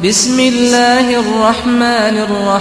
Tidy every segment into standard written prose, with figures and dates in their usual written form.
بسم الله الرحمن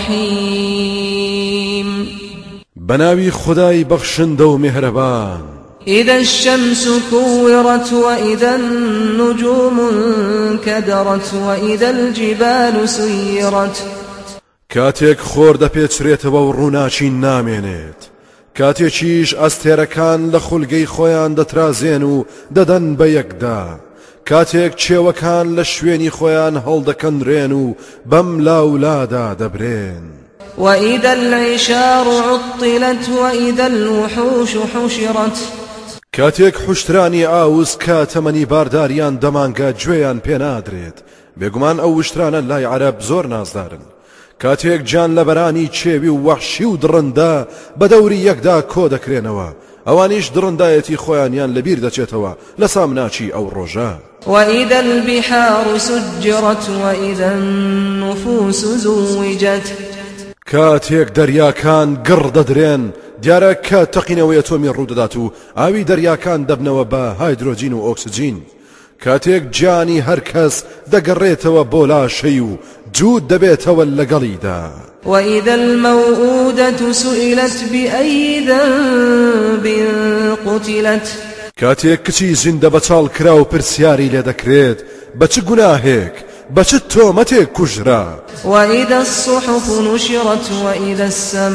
الرحيم بناوي خداي بخشندو مهربان إذا الشمس كورت وإذا النجوم انكدرت وإذا الجبال سيرت كاتيك خور دەپێچرێتەوە و ڕووناچی نامێنێت کاتێکیش ئەستێرەکان لە خولگەی خۆیان دەترازێن و دەدەن بە یەکدا کاتێک چێوەکان لە شوێنی خۆیان هەڵدەکەندرێن و بەم لاولادا دەبرێن وإذا العشار عطلت وإذا الوحوش حشرت کاتێک حوشترانی ئاوس کە تەمەنی بارداریان دەمانگە گوێیان پێنادرێت بێگومان ئەو وشترانە لای عەرەب زۆر نازدارن کاتێک جان لەبەرانی چێوی و وەحشی و دڕندە بە دەوری یەکدا کۆ دەکرێنەوە ئەوانیش دڕندایەتی خۆیانیان لەبیر دەچێتەوە لە سامناچی ئەو ڕۆژە وإذا البحار سجرت وإذا النفوس زوجت کاتێک دەریاکان گڕ دەدرێن دیارە کە تەقینەوەی ئەتۆمی ڕوودەدات و ئاوی دەریاکان دەبنەوە بە هایدرۆجین و ئۆکسجین کاتێک گیانی هەر کەس دەگەڕێتەوە بۆ لاشەی و جوود دەبێتەوە لەگەڵیدا وإذا الموءودة سئلت بأي ذنب قتلت کاتێک کچی زیندە بەچاڵ کرا و پرسیاری لێ دەکرێت بە چ گوناهێک بە چ تۆمەتێک کوژرا وإذا الصحف نشرت وإذا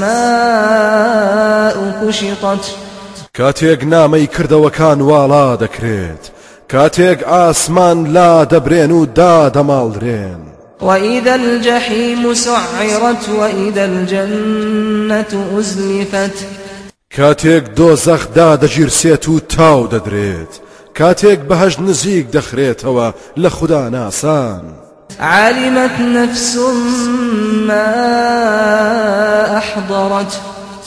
السماء كشطت کاتێک نامەی کردەوەکان واڵا دەکرێت کاتێک ئاسمان لا دەبرێن و دادەماڵدرێن وإذا الجحيم سعرت وإذا الجنة أزلفت کاتێک دۆزەخ دادەگیرسێت و تاو دەدرێت کاتێک بەهەشت نزیک دەخرێتەوە لە خوددا ناسان علمت نفس ما أحضرت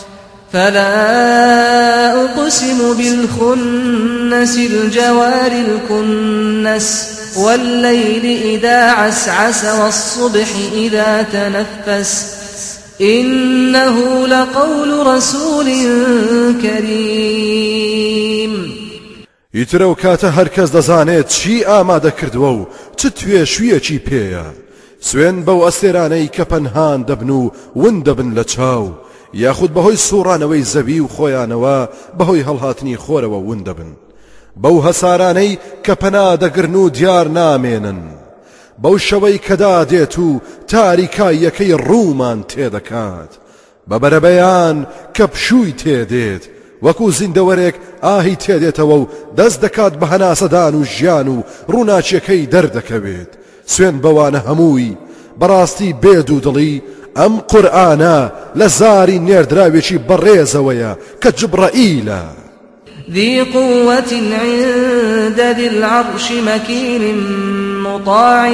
فلا أقسم بالخنس الجوار الكنس والليل إذا عسعس والصبح إذا تنفس إنه لقول رسول كريم ئیترە و کاتە هەرکەس دەزانێت چی ئامادە کردووە و چ توێشویەکی پێیە سوێن بەو ئەستێرانەی کە پەنهان دەبن و ون دەبن لە چاو یاخود بەهۆی سوڕانەوەی زەوی و خۆیانەوە بەهۆی هەڵهاتنی خۆرەوە ون دەبن بەو هەسارانەی کە پەنا دەگرن و دیار نامێنن بەو شەوەی کەدا دێت و تاریکاییەکەی ڕوومان تێدەکات بە بەرەبەیان کە پشووی تێدێت وەکو زیندەوەرێک ئاهی تێدێتەوە و دەست دەکات بە هەناسەدان و ژیان و ڕووناچیەکەی دەردەکەوێت سوێن بەوانە هەمووی بەڕاستی بێد و دڵی ئەم قورئانە لە زاری نێردراوێکی بەڕێزەوەیە کە جبرائیلە ذي قوة عند ذي العرش مكين مطاع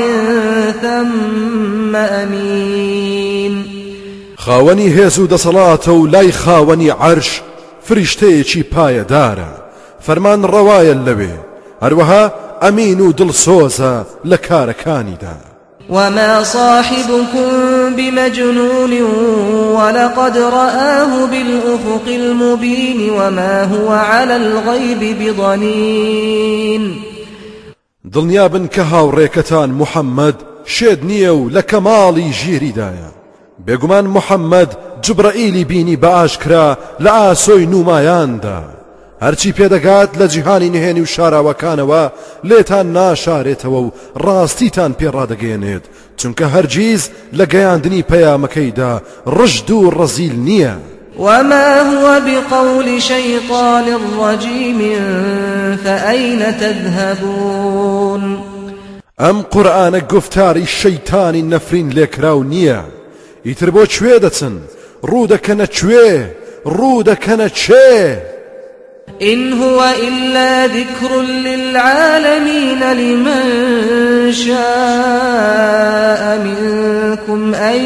ثم أمين خاوەنی هێز و دەسەڵاتە و لای خاوەنی عەرش فریشتەیەکی پایەدارە فەرمان ڕەوایە لەوێ هەروەها ئەمین و دڵسۆزە لە کارەکانیدا وما صاحبكم بمجنون ولقد رآه بالأفق المبين وما هو على الغيب بضنين دڵنیابن کە هاوڕێکەتان محەممەد شێد نییە و لە کەماڵی ژیریدایە بێگومان محەممەد جبرائیلی بینی بە ئاشکرا لە ئاسۆی نومایاندا هەرچی پێدەگات لە جیهانی نهێنی و شاراوەکانەوە لێتان ناشارێتەوە و ڕاستیتان پێڕادەگەێنێت چونکە هەرگیز لە گەیاندنی پەیامەکەیدا ڕژد و ڕەزیل نییە وما هو بقول شيطان رجيم فأين تذهبون ئەم قورئانە گفتاری شەیتانی نەفرین لێکراو نییە ئیتر بۆ کوێ دەچن ڕوودەکەنە کوێ ڕوودەکەنە چێ إن هو إلا ذكر للعالمين لمن شاء منكم أن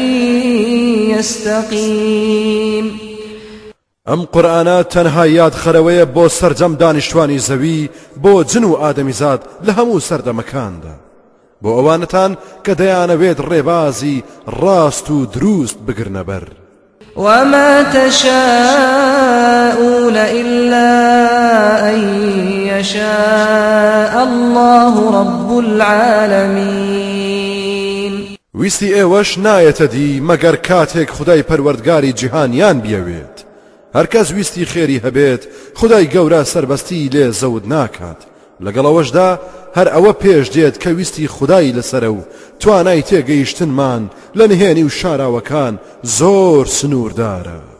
يستقيم ئەم قورئانە تەنها یادخەرەوەیە بۆ سەرجەم دانیشتوانی زەوی بۆ جن و ئادەمیزاد لە هەموو سەردەمەکاندا بۆ ئەوانتان کە دەیانەوێت ڕێبازی ڕاست و دروست بگرنە بەر وما تشاءون إلا أن يشاء الله رب العالمين ویستی ئێوەش نایەتە دی مەگەر کاتێک خدای پەروەردگاری جیهانیان بیەوێت هەرکەس ویستی خێری هەبێت خدای گەورە سربەستی لێ زەود ناکات لەگەڵەوەشدا هەر ئەوە پێش دێت کە ویستی خدای لەسەرە و توانای تێگەیشتنمان لە نهێنی و شاراوەکان زۆر سنووردارە